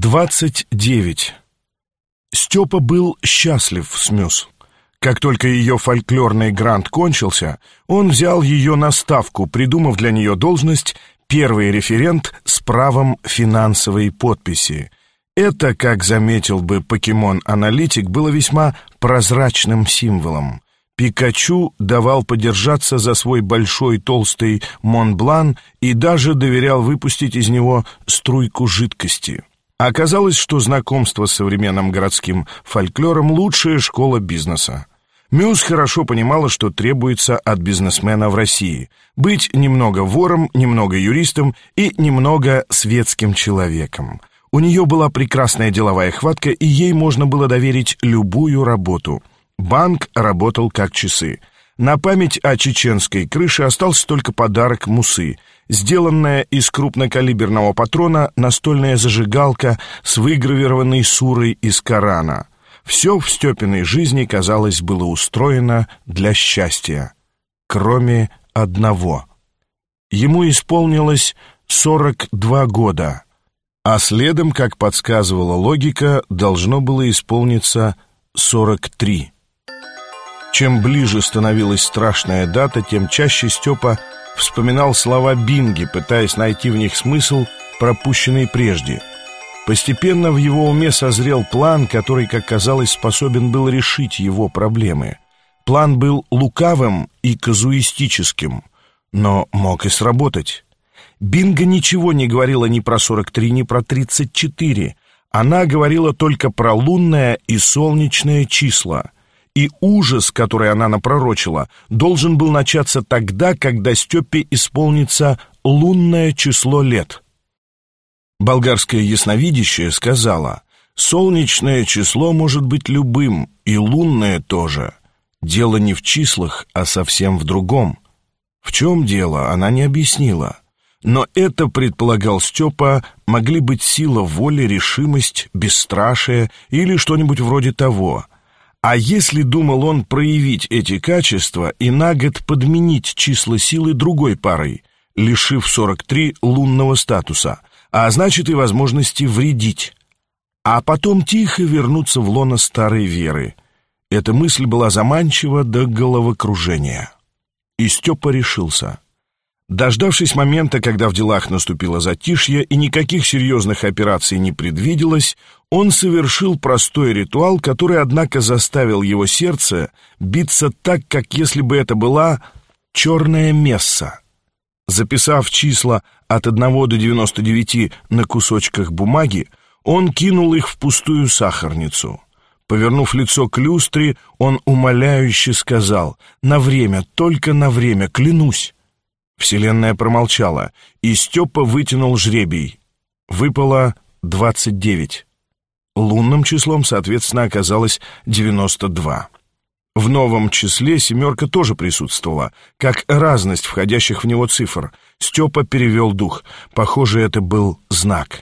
29. Степа был счастлив с Мюз. Как только ее фольклорный грант кончился, он взял ее на ставку, придумав для нее должность «первый референт с правом финансовой подписи». Это, как заметил бы покемон-аналитик, было весьма прозрачным символом. Пикачу давал подержаться за свой большой толстый Монблан и даже доверял выпустить из него струйку жидкости. Оказалось, что знакомство с современным городским фольклором — лучшая школа бизнеса. Мюз хорошо понимала, что требуется от бизнесмена в России: быть немного вором, немного юристом и немного светским человеком. У нее была прекрасная деловая хватка, и ей можно было доверить любую работу. Банк работал как часы. На память о чеченской крыше остался только подарок Мусы — сделанная из крупнокалиберного патрона настольная зажигалка с выгравированной сурой из Корана. Все в Степиной жизни, казалось, было устроено для счастья, кроме одного. Ему исполнилось 42 года, а следом, как подсказывала логика, должно было исполниться 43. Чем ближе становилась страшная дата, тем чаще Степа вспоминал слова Бинги, пытаясь найти в них смысл, пропущенный прежде. Постепенно в его уме созрел план, который, как казалось, способен был решить его проблемы. План был лукавым и казуистическим, но мог и сработать. Бинга ничего не говорила ни про 43, ни про 34. Она говорила только про лунное и солнечное числа. И ужас, который она напророчила, должен был начаться тогда, когда Степе исполнится лунное число лет. Болгарская ясновидящая сказала: солнечное число может быть любым, и лунное тоже. Дело не в числах, а совсем в другом. В чем дело, она не объяснила. Но это, предполагал Степа, могли быть сила воли, решимость, бесстрашие или что-нибудь вроде того. А если, думал он, проявить эти качества и на год подменить числа силы другой парой, лишив 43 лунного статуса, а значит и возможности вредить, а потом тихо вернуться в лоно старой веры. Эта мысль была заманчива до головокружения. И Степа решился. Дождавшись момента, когда в делах наступило затишье и никаких серьезных операций не предвиделось, он совершил простой ритуал, который, однако, заставил его сердце биться так, как если бы это была черная месса. Записав числа от 1 до 99 на кусочках бумаги, он кинул их в пустую сахарницу. Повернув лицо к люстре, он умоляюще сказал: «На время, только на время, клянусь». Вселенная промолчала, и Степа вытянул жребий. Выпало 29. Лунным числом, соответственно, оказалось 92. В новом числе семерка тоже присутствовала, как разность входящих в него цифр. Степа перевел дух. Похоже, это был знак.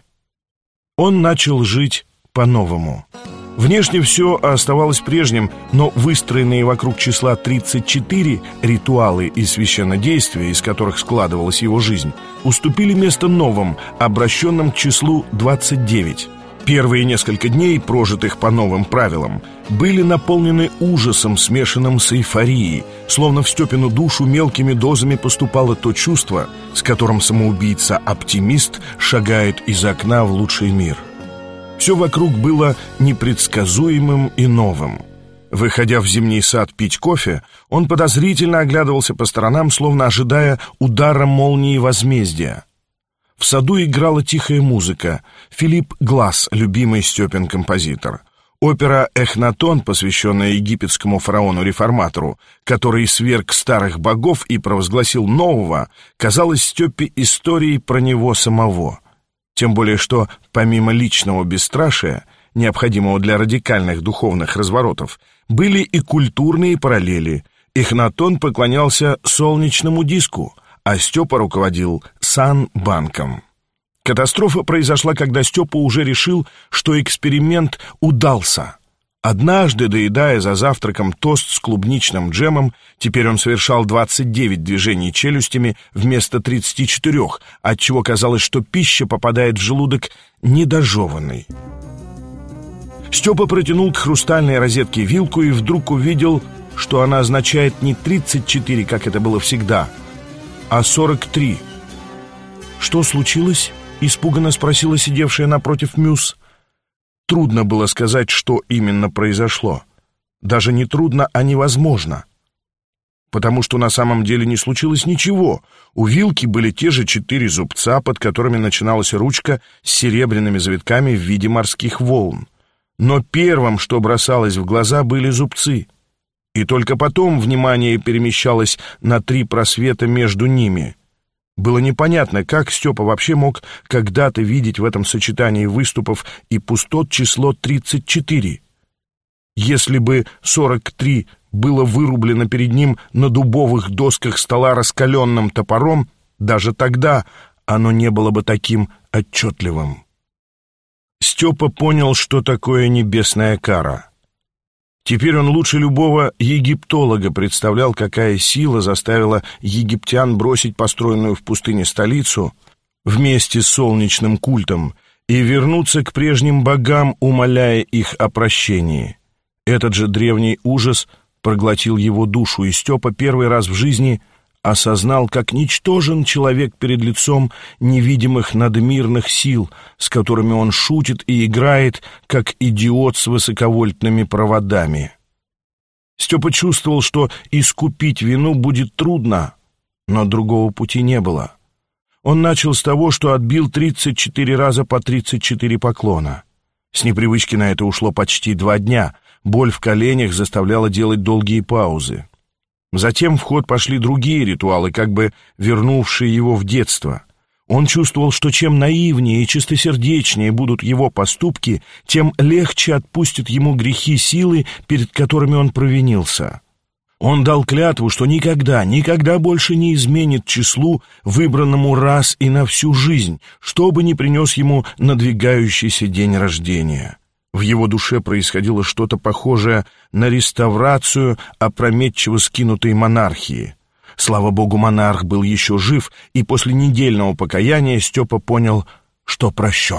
Он начал жить по-новому. Внешне все оставалось прежним, но выстроенные вокруг числа 34 ритуалы и священнодействия, из которых складывалась его жизнь, уступили место новым, обращенным к числу 29. Первые несколько дней, прожитых по новым правилам, были наполнены ужасом, смешанным с эйфорией, словно в Степину душу мелкими дозами поступало то чувство, с которым самоубийца-оптимист шагает из окна в лучший мир. Все вокруг было непредсказуемым и новым. Выходя в зимний сад пить кофе, он подозрительно оглядывался по сторонам, словно ожидая удара молнии возмездия. В саду играла тихая музыка. Филипп Гласс, любимый Степин композитор. Опера «Эхнатон», посвященная египетскому фараону-реформатору, который сверг старых богов и провозгласил нового, казалась Степе историей про него самого. Тем более, что помимо личного бесстрашия, необходимого для радикальных духовных разворотов, были и культурные параллели. Эхнатон поклонялся солнечному диску, а Степа руководил Санбанком. Катастрофа произошла, когда Степа уже решил, что эксперимент удался. Однажды, доедая за завтраком тост с клубничным джемом, теперь он совершал 29 движений челюстями вместо 34, отчего казалось, что пища попадает в желудок недожеванный. Степа протянул к хрустальной розетке вилку и вдруг увидел, что она означает не 34, как это было всегда, а 43. «Что случилось?» — испуганно спросила сидевшая напротив Мюс. Трудно было сказать, что именно произошло. Даже не трудно, а невозможно. Потому что на самом деле не случилось ничего. У вилки были те же 4 зубца, под которыми начиналась ручка с серебряными завитками в виде морских волн. Но первым, что бросалось в глаза, были зубцы. И только потом внимание перемещалось на 3 просвета между ними. Было непонятно, как Степа вообще мог когда-то видеть в этом сочетании выступов и пустот число 34. Если бы 43 было вырублено перед ним на дубовых досках стола раскаленным топором, даже тогда оно не было бы таким отчетливым. Степа понял, что такое небесная кара. Теперь он лучше любого египтолога представлял, какая сила заставила египтян бросить построенную в пустыне столицу вместе с солнечным культом и вернуться к прежним богам, умоляя их о прощении. Этот же древний ужас проглотил его душу, и Степа первый раз в жизни осознал, как ничтожен человек перед лицом невидимых надмирных сил, с которыми он шутит и играет, как идиот с высоковольтными проводами. Степа чувствовал, что искупить вину будет трудно, но другого пути не было. Он начал с того, что отбил 34 раза по 34 поклона. С непривычки на это ушло почти 2 дня. Боль в коленях заставляла делать долгие паузы. Затем в ход пошли другие ритуалы, как бы вернувшие его в детство. Он чувствовал, что чем наивнее и чистосердечнее будут его поступки, тем легче отпустят ему грехи силы, перед которыми он провинился. Он дал клятву, что никогда больше не изменит числу, выбранному раз и на всю жизнь, что бы ни принес ему надвигающийся день рождения. В его душе происходило что-то похожее на реставрацию опрометчиво скинутой монархии. Слава богу, монарх был еще жив, и после недельного покаяния Степа понял, что прощен.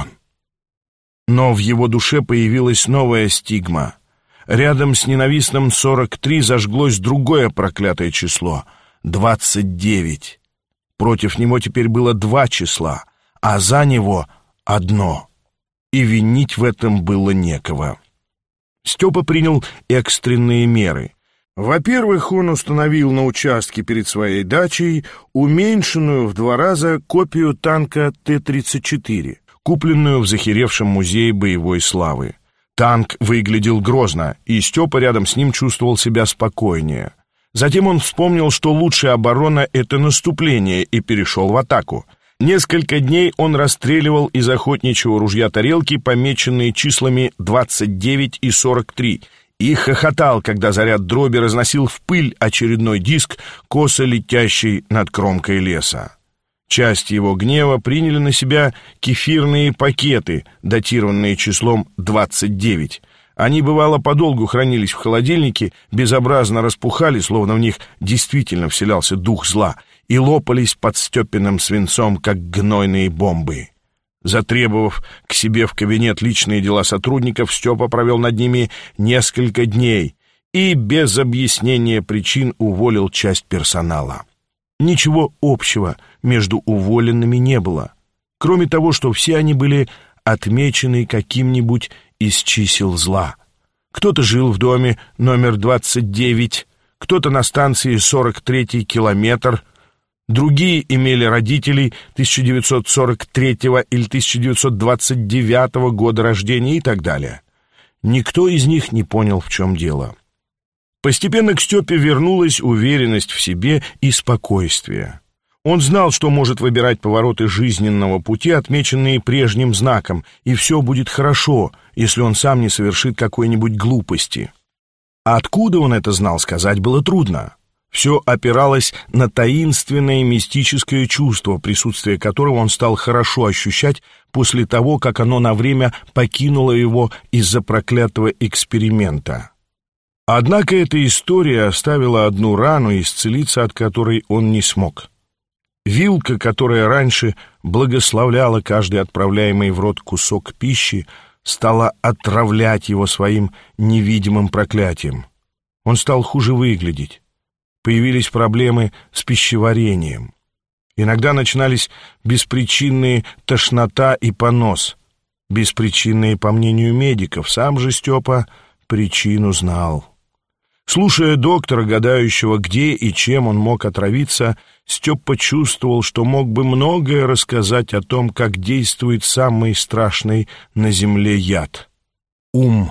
Но в его душе появилась новая стигма. Рядом с ненавистным 43 зажглось другое проклятое число — 29. Против него теперь было 2 числа, а за него — 1. И винить в этом было некого. Степа принял экстренные меры. Во-первых, он установил на участке перед своей дачей уменьшенную в 2 раза копию танка Т-34, купленную в захеревшем музее боевой славы. Танк выглядел грозно, и Степа рядом с ним чувствовал себя спокойнее. Затем он вспомнил, что лучшая оборона — это наступление, и перешел в атаку. Несколько дней он расстреливал из охотничьего ружья тарелки, помеченные числами 29 и 43, и хохотал, когда заряд дроби разносил в пыль очередной диск, косо летящий над кромкой леса. Часть его гнева приняли на себя кефирные пакеты, датированные числом 29. Они, бывало, подолгу хранились в холодильнике, безобразно распухали, словно в них действительно вселялся дух зла, и лопались под Степиным свинцом, как гнойные бомбы. Затребовав к себе в кабинет личные дела сотрудников, Степа провел над ними несколько дней и без объяснения причин уволил часть персонала. Ничего общего между уволенными не было, кроме того, что все они были отмечены каким-нибудь из чисел зла. Кто-то жил в доме номер 29, кто-то на станции 43-й километр, другие имели родителей 1943 или 1929 года рождения и так далее. Никто из них не понял, в чем дело. Постепенно к Степе вернулась уверенность в себе и спокойствие. Он знал, что может выбирать повороты жизненного пути, отмеченные прежним знаком, и все будет хорошо, если он сам не совершит какой-нибудь глупости. А откуда он это знал, сказать было трудно. Все опиралось на таинственное мистическое чувство, присутствие которого он стал хорошо ощущать после того, как оно на время покинуло его из-за проклятого эксперимента. Однако эта история оставила одну рану, исцелиться от которой он не смог. Вилка, которая раньше благословляла каждый отправляемый в рот кусок пищи, стала отравлять его своим невидимым проклятием. Он стал хуже выглядеть. Появились проблемы с пищеварением. Иногда начинались беспричинные тошнота и понос. Беспричинные, по мнению медиков. Сам же Степа причину знал. Слушая доктора, гадающего, где и чем он мог отравиться, Степа чувствовал, что мог бы многое рассказать о том, как действует самый страшный на земле яд — ум.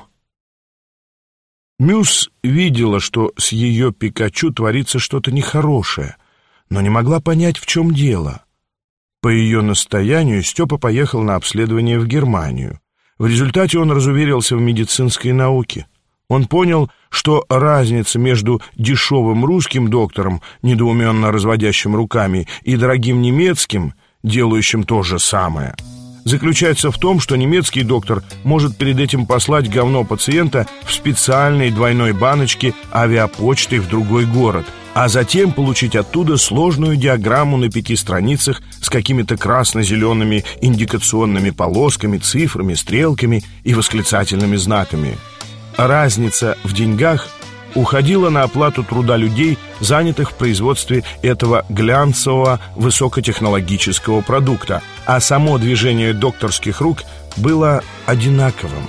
Мюс видела, что с ее Пикачу творится что-то нехорошее, но не могла понять, в чем дело. По ее настоянию Степа поехал на обследование в Германию. В результате он разуверился в медицинской науке. Он понял, что разница между дешевым русским доктором, недоуменно разводящим руками, и дорогим немецким, делающим то же самое, заключается в том, что немецкий доктор может перед этим послать говно пациента в специальной двойной баночке авиапочтой в другой город, а затем получить оттуда сложную диаграмму на 5 страницах с какими-то красно-зелеными индикационными полосками, цифрами, стрелками и восклицательными знаками. Разница в деньгах уходила на оплату труда людей, занятых в производстве этого глянцевого высокотехнологического продукта, а само движение докторских рук было одинаковым.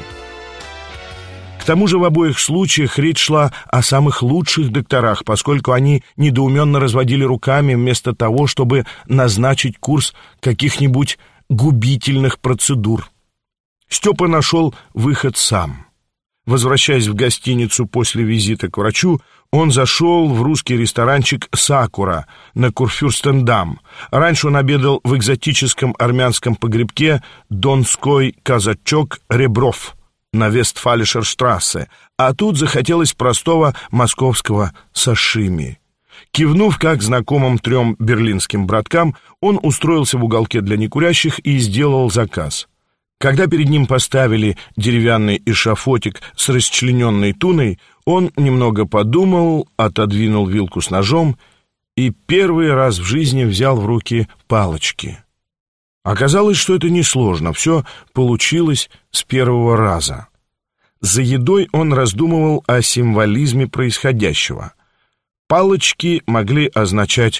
К тому же в обоих случаях речь шла о самых лучших докторах, поскольку они недоуменно разводили руками вместо того, чтобы назначить курс каких-нибудь губительных процедур. Степа нашел выход сам. Возвращаясь в гостиницу после визита к врачу, он зашел в русский ресторанчик «Сакура» на Курфюрстендам. Раньше он обедал в экзотическом армянском погребке «Донской казачок Ребров» на Вестфалишерштрассе, а тут захотелось простого московского сашими. Кивнув как знакомым 3 берлинским браткам, он устроился в уголке для некурящих и сделал заказ. Когда перед ним поставили деревянный эшафотик с расчлененной туной, он немного подумал, отодвинул вилку с ножом и первый раз в жизни взял в руки палочки. Оказалось, что это несложно, все получилось с первого раза. За едой он раздумывал о символизме происходящего. Палочки могли означать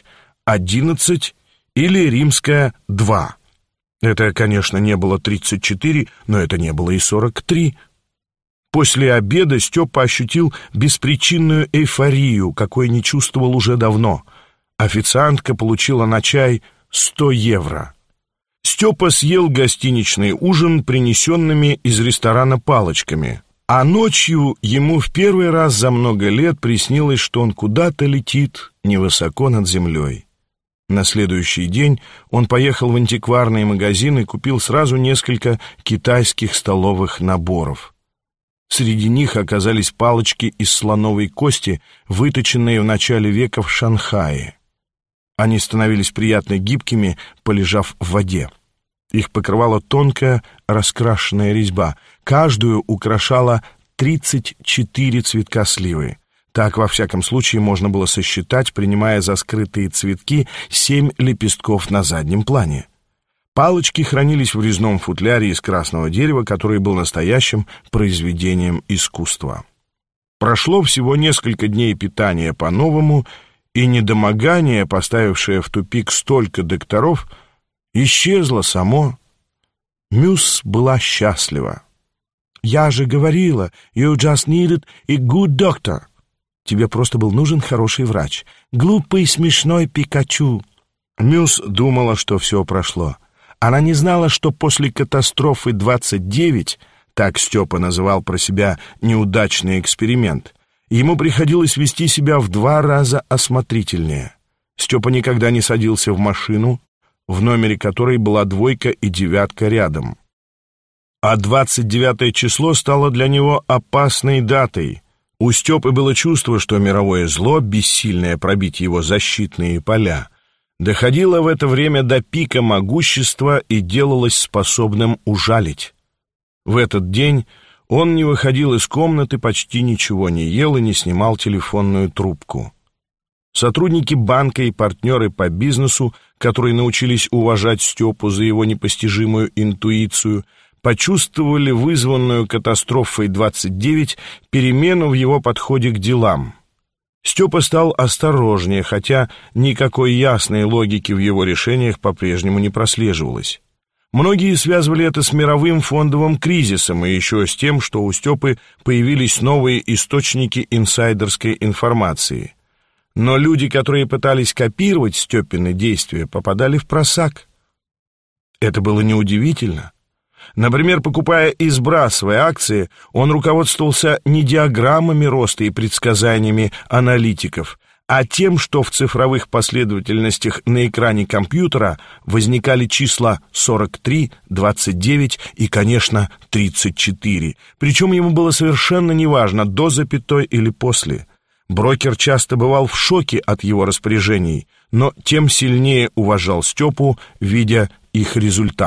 11 или римское 2. Это, конечно, не было 34, но это не было и 43. После обеда Степа ощутил беспричинную эйфорию, какой не чувствовал уже давно. Официантка получила на чай 100 евро. Степа съел гостиничный ужин принесенными из ресторана палочками, а ночью ему в первый раз за много лет приснилось, что он куда-то летит невысоко над землей. На следующий день он поехал в антикварный магазин и купил сразу несколько китайских столовых наборов. Среди них оказались палочки из слоновой кости, выточенные в начале века в Шанхае. Они становились приятно гибкими, полежав в воде. Их покрывала тонкая раскрашенная резьба. Каждую украшала 34 цветка сливы. Так, во всяком случае, можно было сосчитать, принимая за скрытые цветки 7 лепестков на заднем плане. Палочки хранились в резном футляре из красного дерева, который был настоящим произведением искусства. Прошло всего несколько дней питания по-новому, и недомогание, поставившее в тупик столько докторов, исчезло само. Мюс была счастлива. «Я же говорила, you just needed a good doctor». Тебе просто был нужен хороший врач. Глупый, смешной Пикачу. Мюс думала, что все прошло. Она не знала, что после катастрофы 29, так Степа называл про себя неудачный эксперимент, ему приходилось вести себя в 2 раза осмотрительнее. Степа никогда не садился в машину, в номере которой была 2 и 9 рядом. А 29 число стало для него опасной датой. У Степы было чувство, что мировое зло, бессильное пробить его защитные поля, доходило в это время до пика могущества и делалось способным ужалить. В этот день он не выходил из комнаты, почти ничего не ел и не снимал телефонную трубку. Сотрудники банка и партнеры по бизнесу, которые научились уважать Степу за его непостижимую интуицию, почувствовали вызванную катастрофой 29 перемену в его подходе к делам. Степа стал осторожнее, хотя никакой ясной логики в его решениях по-прежнему не прослеживалось. Многие связывали это с мировым фондовым кризисом и еще с тем, что у Степы появились новые источники инсайдерской информации. Но люди, которые пытались копировать Степины действия, попадали в просак. Это было неудивительно. Например, покупая и сбрасывая акции, он руководствовался не диаграммами роста и предсказаниями аналитиков, а тем, что в цифровых последовательностях на экране компьютера возникали числа 43, 29 и, конечно, 34. Причем ему было совершенно неважно, до запятой или после. Брокер часто бывал в шоке от его распоряжений, но тем сильнее уважал Степу, видя их результат.